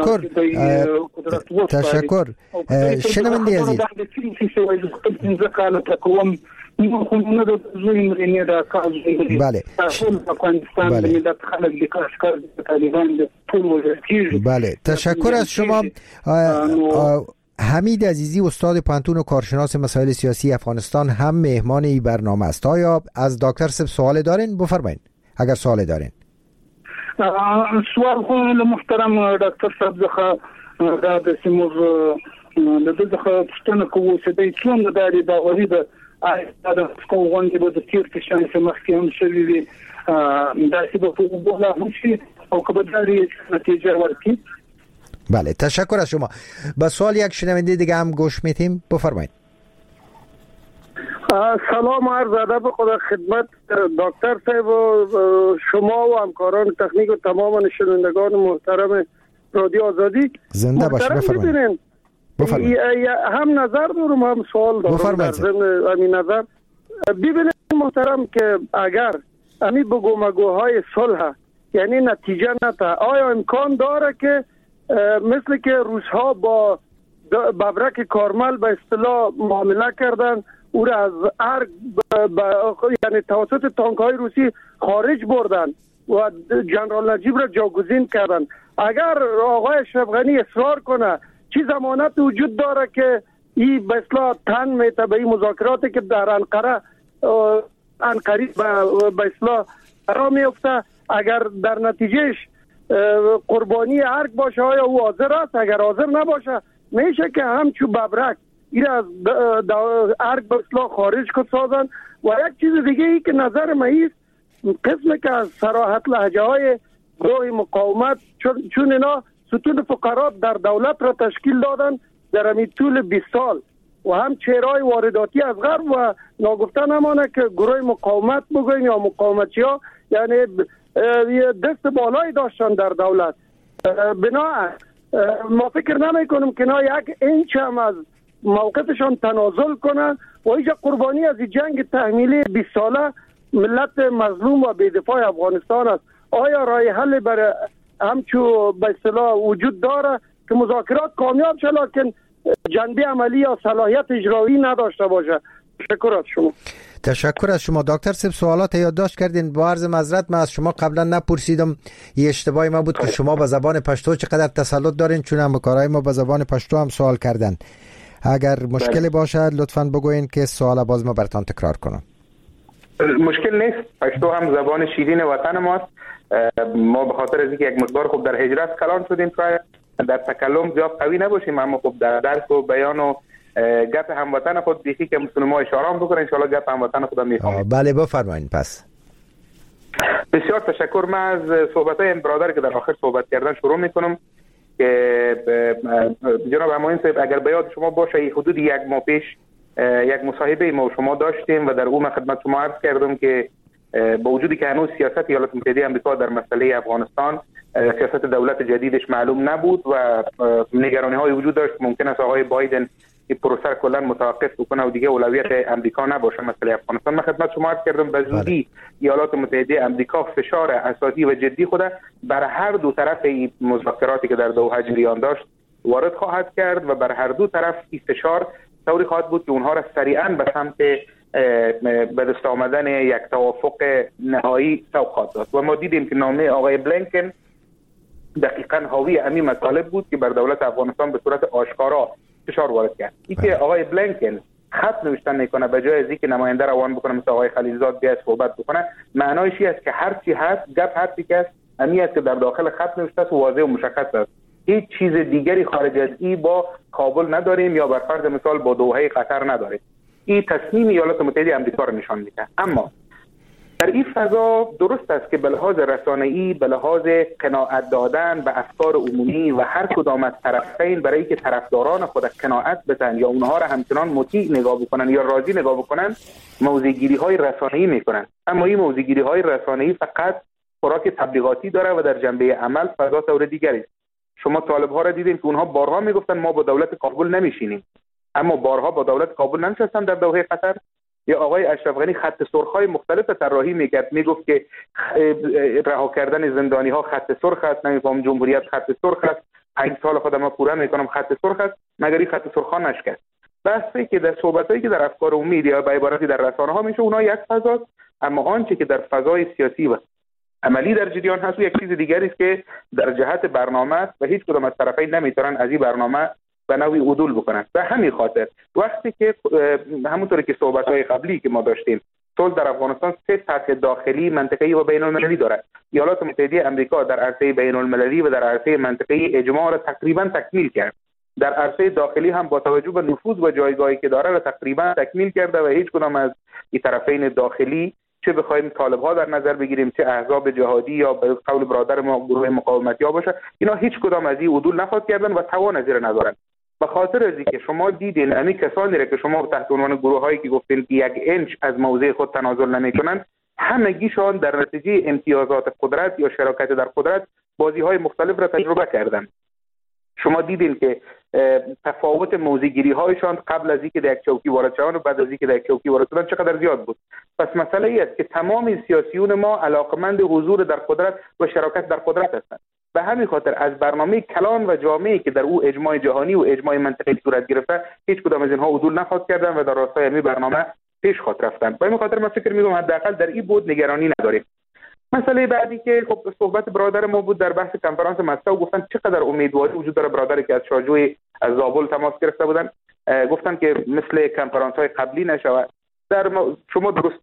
تشکر شنونده عزیز. بله بله تشکر از شما. حمید عزیزی استاد پانتون و کارشناس مسائل سیاسی افغانستان هم مهمان این برنامه است. آیا از دکتر صاحب سوال دارین؟ بفرمایید اگر سوال دارین. سوال خو محترم ډاکټر صاحب ځخه دا د سیمور د دغه پښتنه کوو چې د څومره داري باوري ده دا د کوونکی به د تیر کې شان چې مخکې هم شوی وي دا چې په بوله هوشي او کبداري نتیجه ورکړي. بله تشکر از شما. با سوال یک شنونده دیگه هم گوش میتیم، بفرمایید. سلام عرض ادب خدا خدمت دکتر صاحب و شما و همکاران تکنیک و تمام شنوندگان محترم رادیو آزادی. زنده باشه بفرمایید. هم نظر دارم هم سوال دارم در ضمن همین نظر. ببینید محترم که اگر همین بگومگوهای صلح یعنی نتیجه نتا آیا امکان داره که مثل که روس‌ها با ببرک کارمل به اصطلاح معامله کردن او را از ارگ یعنی توسط تانک‌های روسی خارج بردن و جنرال نجیب را جاگزین کردن، اگر آقای اشرف غنی اصرار کنه چی ضمانت وجود داره که این به اصطلاح تن میته به این مذاکراتی که در انقره به اصطلاح را میفته، اگر در نتیجهش قربانی ارگ باشه آیا او حاضر است؟ اگر حاضر نباشه میشه که همچو ببرک این از ارگ به اصطلاح خارج کن سازن. و یک چیز دیگه ای که نظر من است، قسم که از صراحت لهجه های گروه مقاومت چون اینا ستون فقرات در دولت را تشکیل دادن در همین طول 20 سال و هم چهرهای وارداتی از غرب و ناگفته نمانه که گروه مقاومت بگوین یا مقاومتی ها یعنی دست بالایی داشتن در دولت. بنا ما فکر نمی کنم که نه یک اینچ هم از موقفشان تنازل کنن و اینجا قربانی از جنگ تحمیلی 20 ساله ملت مظلوم و بی‌دفاع افغانستان است. آیا راه حل برای همچو به اصطلاح وجود داره که مذاکرات کامیاب شه لکن جنبه عملی یا صلاحیت اجرایی نداشته باشه؟ تشکر از شما. تشکر از شما دکتر صاحب. سوالات یادداشت کردین. با عرض معذرت من از شما قبلا نپرسیدم، یه اشتباهی ما بود که شما به زبان پشتو چقدر تسلط دارین، چون هم کارهای ما به زبان پشتو هم سوال کردن. اگر مشکلی باشه لطفاً بگوین که سوال باز ما براتون تکرار کنم. مشکل نیست، پشتو هم زبان شیرین وطن ماست. ما به خاطر از اینکه یک مقدار خوب در هجرت کلان شدیم شاید در تکلم زیاد قوی نباشیم، اما خب در درس و بیان و گپ هموطن خود دیگه که مسلمان اشاره بکنه ان شاء الله گپ هموطن خودم میفهمیم. بله بفرمایید. پس بسیار تشکر. من از صحبت‌های برادر که در آخر صحبت کردن شروع میکنم که جناب امین صاحب اگر به یاد شما باشه حدود یک ماه پیش یک مصاحبه ما شما داشتیم و در اون خدمت شما عرض کردم که با وجودی که هنوز سیاست ایالات متحده آمریکا در مسئله افغانستان سیاست دولت جدیدش معلوم نبود و نگرانی‌های وجود داشت ممکن است آقای بایدن این پروسه کلا متوقف بکنه و دیگه اولویت آمریکا نباشه مسئله افغانستان. من خدمت شما عرض کردم به زودی ایالات متحده آمریکا فشار اساسی و جدی خود بر هر دو طرف این مذاکراتی که در دوحه جریان داشت وارد خواهد کرد و بر هر دو طرف این فشار طوری خواهد بود که اونها را سریعا به سمت به دست آمدن یک توافق نهایی سوق خواهد داد. و ما دیدیم که نامه آقای بلینکن دقیقاً حاوی همین مطالب بود که بر دولت افغانستان به صورت آشکارا فشار وارد کرد. اینکه آقای بلینکن خط نوشتن میکنه به جای از اینکه نماینده روان بکنه مثل آقای خلیلزاد بیاد صحبت بکنه، معنایش این است که هر چی هست گپ هر چی است امیت که در داخل خط نوشته است و واضح و مشخص است. هیچ چیز دیگری خارج از این با کابل نداریم یا بر فرض مثال با دوحه قطر نداریم. این تصمیم ایالات متحده آمریکا رو نشان میده. اما در این فضا درست است که به لحاظ رسانه‌ای، به لحاظ قناعت دادن به افکار عمومی و هر کدام از طرفین برای که طرفداران خود قناعت بدن یا اونها را همچنان مطیع نگاه بکنن یا راضی نگاه بکنن، موضع‌گیری‌های رسانه‌ای میکنن. اما این موضع‌گیری‌های رسانه‌ای فقط خوراک تبلیغاتی داره و در جنبه عمل فضا طور دیگری است. شما طالب‌ها را دیدین که اونها بارها میگفتن ما با دولت کابل نمیشینیم، اما بارها با دولت کابل ننشستن در دوحه قطر. یا آقای اشرف غنی خط سرخ‌های مختلف طراحی میکرد، میگفت که رها کردن زندانی‌ها خط سرخ است، نمیفهم جمهوریت خط سرخ است، 5 سال خودم پورا میکنم خط سرخ است، مگر این خط سرخ‌ها نشکست. بحثی که در صحبتایی که در افکار عمومی یا به عبارتی در رسانه‌ها میشه اونها یک فضاست، اما آنچه که در فضای سیاسی و عملی در جریان هست یک چیز دیگری است که در جهت برنامه است و هیچ کدام از طرفین نمیتونن از این برنامه به نوعی عدول بکنن. به همین خاطر وقتی که همونطوری که صحبت‌های قبلی که ما داشتیم صلح در افغانستان 3 سطح داخلی، منطقه‌ای و بین‌المللی دارد. ایالات متحده آمریکا در عرصه بین‌المللی و در عرصه منطقه‌ای اجماع را تقریبا تکمیل کرد. در عرصه داخلی هم با توجه به نفوذ و جایگاهی که داره را تقریبا تکمیل کرده و هیچ کدام از این طرفین داخلی، چه بخوایم طالب‌ها در نظر بگیریم چه احزاب جهادی یا به قول برادر ما گروه مقاومتی ها باشه، اینا هیچ کدام از این عدول نخواهد کردن و توان از این ندارن. به خاطر از اینکه شما دیدین همین کسانی را که شما تحت عنوان گروه‌هایی که گفتین که 1 انچ از موضع خود تنازل نمی‌کنن، همگیشان در نتیجه امتیازات قدرت یا شراکت در قدرت بازی‌های مختلف را تجربه کردن. شما دیدین که تفاوت موضع‌گیری‌هایشان قبل از اینکه در یک چوکی وارد شدن و بعد از اینکه در یک چوکی وارد شدن چقدر زیاد بود. پس مسئله ای است که تمام سیاسیون ما علاقمند حضور در قدرت و شراکت در قدرت هستند. به همین خاطر از برنامه کلان و جامعی که در او اجماع جهانی و اجماع منطقه‌ای صورت گرفته، هیچ کدام از اینها عدول نخواهد کردن و در راستای همین برنامه پیش خواهد رفتن. به همین خاطر من فکر می‌کنم حداقل در این بود نگرانی نداریم. مسئله بعدی که خب صحبت برادر ما بود در بحث کنفرانس مسکو، گفتن چقدر امیدواری وجود داره. برادری که از شاجوی از زابل تماس گرفته بودن گفتن که مثل کنفرانس‌های قبلی نشود. شما درست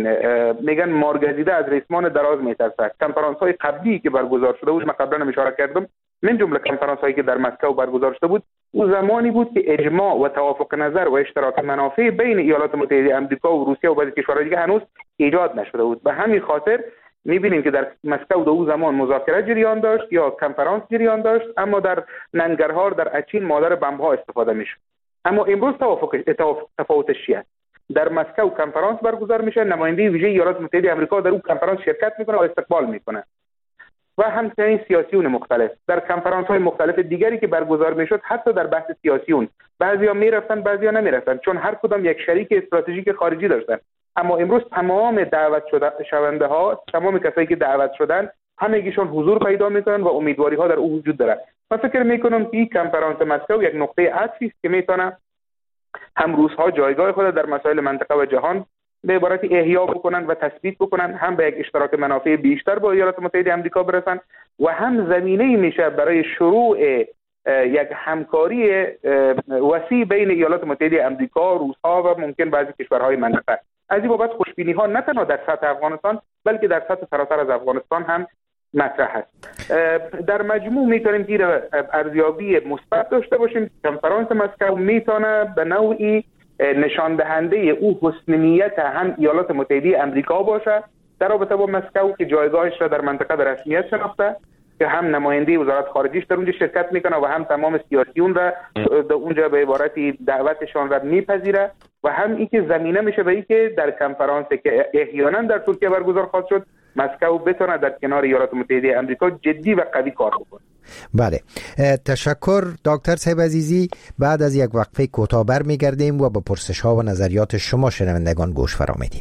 میگن مارگزیده از ریسمان دراز میترسد. کنفرانس‌های قبلی که برگزار شده بود، من قبلا هم اشاره کردم، من جمله کنفرانس‌هایی که در مسکو برگزار شده بود، او زمانی بود که اجماع و توافق نظر و اشتراک منافع بین ایالات متحده آمریکا و روسیه و بعضی کشورهای دیگه هنوز ایجاد نشده بود. به همین خاطر می‌بینیم که در مسکو در اون زمان مذاکره جریان داشت یا کنفرانس جریان داشت، اما در ننگرهار در اچین مادر بمب‌ها استفاده می‌شد. اما امروز تفاوتش چیه؟ در مسکو کنفرانس برگزار میشه، نماینده ویژه ایالات متحده آمریکا در اون کنفرانس شرکت میکنه و استقبال میکنه و همچنین سیاسیون مختلف در کنفرانس های مختلف دیگری که برگزار میشد. حتی در بحث سیاسیون بعضیا میرفتن بعضیا نمیرفتن، چون هر کدام یک شریک استراتژیک خارجی داشتن. اما امروز تمام دعوت شونده ها، تمام کسایی که دعوت شدن، همگیشون حضور پیدا میکنن و امیدواری ها در او وجود داره. من فکر میکنم که این کنفرانس مسکو یک نقطه عطفی است که میتونه هم روس‌ها جایگاه خود در مسائل منطقه و جهان به عبارت احیا بکنن و تثبیت بکنن، هم به یک اشتراک منافع بیشتر با ایالات متحده آمریکا برسن و هم زمینه‌ای میشه برای شروع یک همکاری وسیع بین ایالات متحده آمریکا، روس‌ها و ممکن بعضی کشورهای منطقه. از این بابت خوشبینی‌ها نه تنها در سطح افغانستان بلکه در سطح سراسر از افغانستان هم مطرح است. در مجموع میتونیم که ارزیابی مثبت داشته باشیم. کنفرانس مسکو میتونه به نوعی نشان دهنده او حسن نیت هم ایالات متحده آمریکا باشه در رابطه با مسکو که جایگاهش را در منطقه به رسمیت شناخته، که هم نماینده وزارت خارجیش در اونجا شرکت میکنه و هم تمام سیاسیون را در اونجا به عبارتی دعوتشان را میپذیره و هم اینکه زمینه میشه به اینکه در کنفرانس که احیانا در ترکیه برگزار خواهد شد مسکو بتونه در کنار ایالات متحده آمریکا جدی و قوی کار بکنه. بله، تشکر دکتر صاحب عزیزی. بعد از یک وقفه کوتاه برمیگردیم و به پرسش ها و نظریات شما شنوندگان گوش فرا میدیم.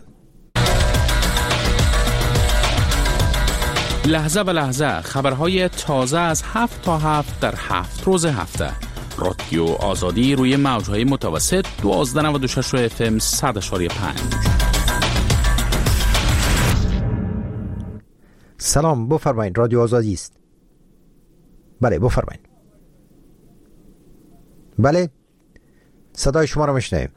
لحظه به لحظه خبرهای تازه از 7 تا 7 در 7 روز هفته. رادیو آزادی روی موجهای متوسط 1296 FM 100.5. سلام، بفرمایید. رادیو آزادی است. بله بفرمایید. بله، صدای شما را میشنویم.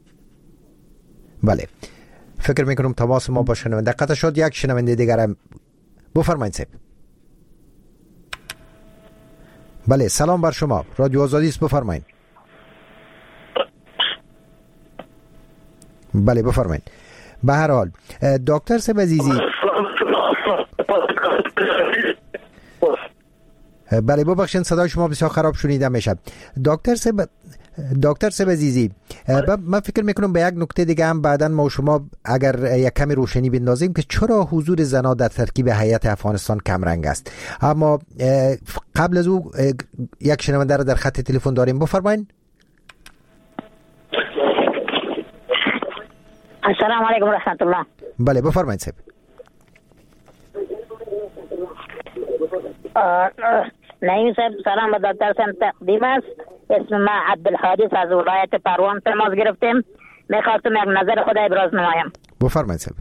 بله، فکر میکنم تماس ما با شنونده قطع شد. یک شنونده دیگر هم بفرمایید صاحب. بله، سلام بر شما. رادیو آزادی است، بفرمایید. بله بفرمایید. به هر حال دکتر صاحب عزیزی، بله ببخشید صدای شما بسیار خراب شنیده میشه. دکتر صاحب عزیزی، من فکر میکنم به یک نکته دیگه هم بعداً ما و شما اگر یک کمی روشنی بندازیم که چرا حضور زنان در ترکیب هیئت افغانستان کمرنگ است. اما قبل از او یک شنونده را در خط تلفن داریم. بفرمایید. السلام علیکم و رحمت الله. بله بفرمایید صاحب. نعیم صاحب، سلام به دکتر صاحب تقدیم است. اسم من عبدالحادث از ولایت پروان تماس گرفتیم. میخواستم یک نظر خود ابراز نمایم. بفرمایید صاحب.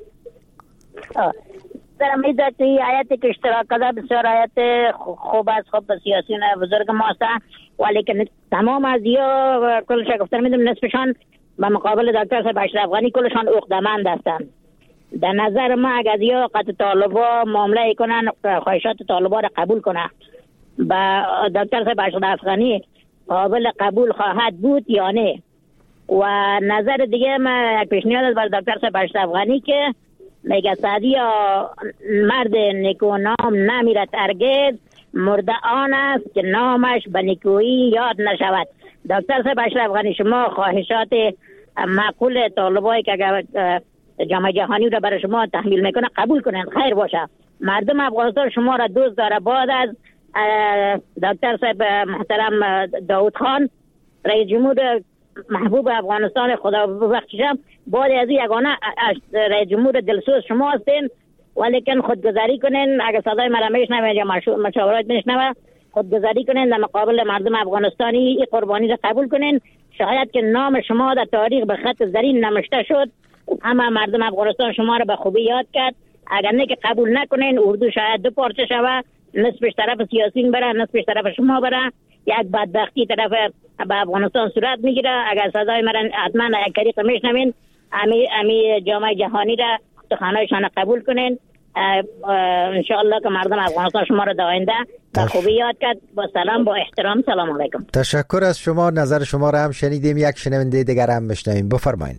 در امید که این آیت که اشتراک کرده بسیار آیت خوب است، خوب سیاسیون بزرگ ما است، ولی که تمام از یا کلش گفتن میدونم نصفشان به مقابل دکتر صاحب اشرف غنی کلشان عقده‌مند هستند. در نظر ما اگر یا قطع طالبا معامله کنن، خواهشات طالبا را قبول کنن، با دکتر صاحب اشرف غنی قابل قبول خواهد بود یا نه؟ و نظر دیگه ما یک پیشنهاد بر دکتر صاحب اشرف غنی که میگه سعدی مرد نیکونام نمیرد هرگز، مرده آن است که نامش به نیکویی یاد نشود. دکتر صاحب اشرف غنی، شما خواهشات معقول طالبایی که جامعه جهانی را برای شما تحمیل میکنه قبول کنند، خیر باشه. مردم افغانستان شما را دوست داره. بعد از دکتر صاحب محترم داود خان رئیس جمهور محبوب افغانستان، خدا ببخشیدم، بعد از یگانه رئیس جمهور دلسوز شما هستین، ولیکن خودگذاری کنین. اگر صدای مرا میشنوید یا مشاورات میشنوه، خودگذاری کنین در مقابل مردم افغانستانی، این قربانی را قبول کنین. شاید که نام شما در تاریخ به خط زرین نمشته شد، اما مردم افغانستان شما را به خوبی یاد کرد. اگر نه که قبول نکنین، اردو شاید دو پارچه شوه، نصفش طرف سیاسیین بره، نصفش طرف شما بره، یک بدبختی طرف به افغانستان صورت میگیره. اگر صدای من حتما یک طریق میشنوین، امی جامعه جهانی را سخنانشان قبول کنین. انشاءالله که مردم افغانستان شما را در آینده به خوبی یاد کرد. با سلام، با احترام، سلام علیکم. تشکر از شما. نظر شما را هم شنیدیم. یک شنونده دیگر هم بشنویم. بفرمایید.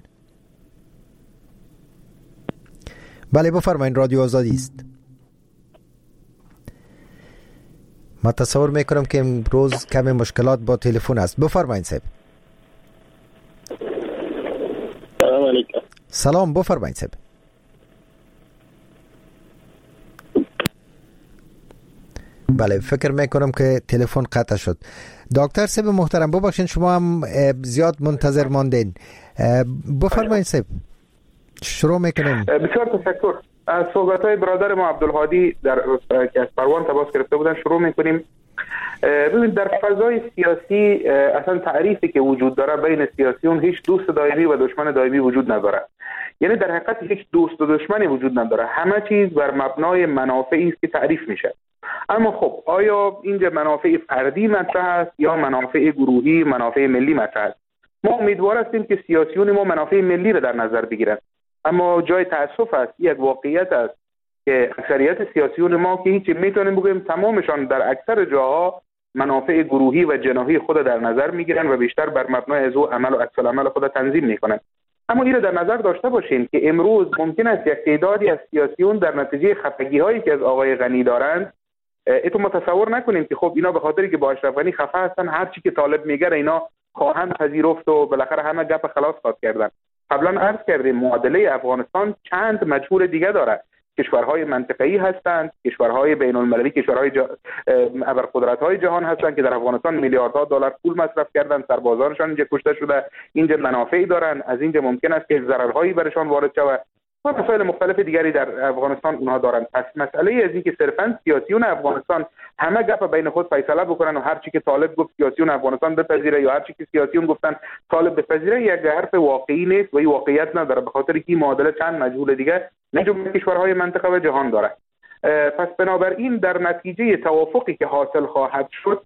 بله بفرمایید. رادیو آزادی است. ما تصور میکنم که امروز کمی مشکلات با تلفن است. بفرمایید صاحب. سلام سلام علیکم. سلام، بفرمایید صاحب. بله، فکر میکنم که تلفن قطع شد. دکتر صاحب محترم ببخشید شما هم زیاد منتظر ماندین. بفرمایید صاحب، شروع میکنیم. بسیار تشکر. از صحبت‌های برادر ما عبدالهادی که از پروان تماس گرفته بودن شروع میکنیم. ببینید در فضای سیاسی اصلا تعریفی که وجود داره بین سیاسیون هیچ دوست دائمی و دشمن دائمی وجود نداره. یعنی در حقیقت هیچ دوست و دشمنی وجود نداره. همه چیز بر مبنای منافعی است که تعریف میشه. اما خب آیا اینجا منافع فردی مطرح است یا منافع گروهی، منافع ملی مطرح است؟ ما امیدوار هستیم که سیاسیون ما منافع ملی را در نظر بگیرند. اما جای تأسف است، یک واقعیت است که اکثریت سیاسیون ما که هیچ میتونیم بگیم تمامشان در اکثر جاها منافع گروهی و جناحی خود در نظر میگیرن و بیشتر بر مبنای از او عمل و عکس العمل خود تنظیم میکنن. اما این را در نظر داشته باشین که امروز ممکن است یک تعدادی از سیاسیون در نتیجه خفگی هایی که از آقای غنی دارند، ایتون متصور نکنیم که خب اینا به خاطری که با اشرف غنی خفه هستن هر چی که طالب میگه اینا خواهند پذیرفت و بالاخره همه گپ خلاص خواهد کردن. قبلا عرض کردیم معادله افغانستان چند مجهول دیگه داره. کشورهای منطقه‌ای هستند، کشورهای بین‌المللی، کشورهای ابرقدرت‌های جهان هستند که در افغانستان میلیاردها دلار پول مصرف کردن، سربازانشان اینجا کشته شده، اینجا منافعی دارن، از اینجا ممکن است که ضررهایی برشان وارد شود و مسائل مختلف دیگری در افغانستان اونها دارن. پس مسئله از این که صرفاً سیاسیون افغانستان همه گپ بین خود فیصله بکنن و هر چی که طالب گفت سیاسیون افغانستان بپذیره یا هر چی که سیاسیون گفتن طالب بپذیره یک حرف واقعی نیست و این واقعیت نداره، به خاطر که این معادله چند مجهول دیگه نه جمله کشورهای منطقه و جهان داره. پس بنابراین در نتیجه توافقی که حاصل خواهد شد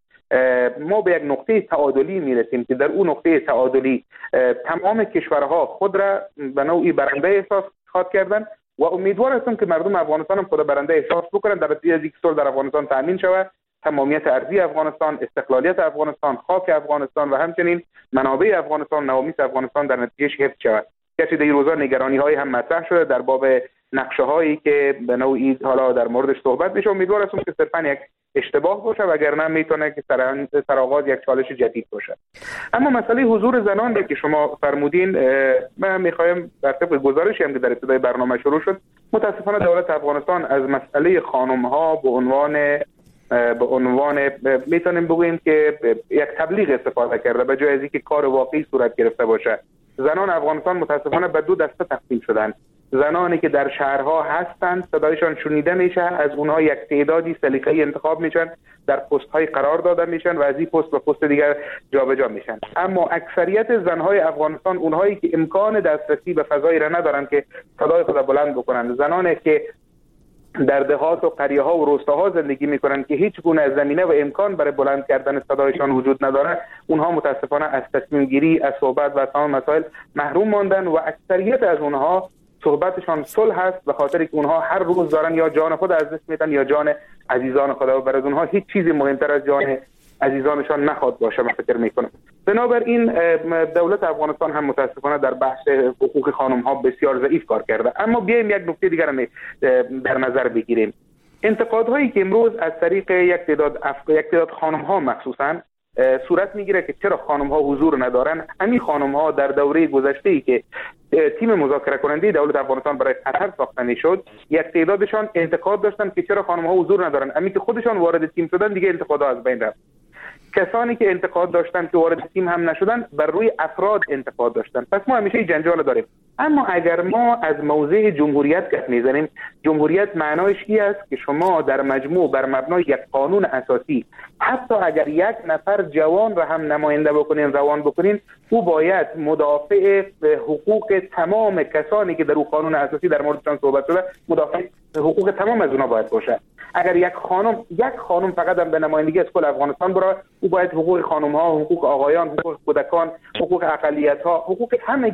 ما به یک نقطه تعادلی میرسیم که در اون نقطه تعادلی تمام کشورها خود را به نوعی برنده احساس خواهد کردن و امیدوار هستم که مردم افغانستان هم خود برنده احساس بکنن در نتیجه از اینکه صلح در افغانستان تامین شود، تمامیت ارضی افغانستان، استقلالیت افغانستان، خاک افغانستان و همچنین منابع افغانستان، نوامیس افغانستان در نتیجه حفظ شود. کسی در این روزا نگرانی‌های هم مطرح شده در باب نقشه‌هایی که به نوعی حالا در موردش صحبت میشه. امیدوار هستم که صرفاً یک اشتباه باشه وگرنه میتونه که سرآغاز یک چالش جدید باشه. اما مسئله حضور زنان که شما فرمودین، من میخوایم در طبق گزارشی هم که در ابتدای برنامه شروع شد، متاسفانه دولت افغانستان از مسئله خانم‌ها به عنوان میتونیم بگوییم که یک تبلیغ استفاده کرده به جای از اینکه کار واقعی صورت گرفته باشه. زنان افغانستان متاسفانه به دو دسته تقسیم شدند. زنانی که در شهرها هستند صدایشان شنیده میشه، از اونها یک تعدادی سلیقه‌ای انتخاب میشن، در پست‌های قرار داده میشن و از این پست به پست دیگر جابجا میشن. اما اکثریت زنهای افغانستان اونهایی که امکان دسترسی به فضایی را ندارن که صدای خود بلند بکنن، زنانی که در دهات و قریه ها و روستاها زندگی میکنن که هیچ گونه زمینه و امکان برای بلند کردن صدایشان وجود نداره، اونها متاسفانه از تصمیم گیری، از صحبت و از تمام مسائل محروم ماندن و اکثریت از اونها صحبتشان صلح هست به خاطر که اونها هر روز دارن یا جان خود از دست میدن یا جان عزیزان خود و برای اونها هیچ چیزی مهمتر از جان عزیزانشان نخواد باشه. من فکر میکنم بنابراین دولت افغانستان هم متاسفانه در بحث حقوق خانم ها بسیار ضعیف کار کرده. اما بیایم یک نکته دیگر هم در نظر بگیریم. انتقادهایی که امروز از طریق یک تعداد خانم ها مخصوصا صورت میگیره که چرا خانم ها حضور ندارن، همین خانم ها در دوره گذشته ای که تیم مذاکره کننده دولت افغانستان برای قطر ساخته میشد یک تعدادشان انتقاد داشتن که چرا خانم ها حضور ندارن، همین که خودشان وارد تیم شدن دیگه انتقادها از بین رفت. کسانی که انتقاد داشتن که وارد تیم هم نشدن بر روی افراد انتقاد داشتن. پس ما همیشه جنجال داریم. اما اگر ما از موضع جمهوریت گپ میزنیم، جمهوریت معنایش این است که شما در مجموع بر مبنای یک قانون اساسی حتی اگر یک نفر جوان را هم نماینده بکنین، روان بکنین، او باید مدافع حقوق تمام کسانی که در اون قانون اساسی در موردشان صحبت شده مدافع حقوق تمام از اونها باید باشه. اگر یک خانم فقط هم به نمایندگی از کل افغانستان برای او باید حقوق خانم ها، حقوق آقایان، حقوق کودکان، حقوق اقلیت ها، حقوق همه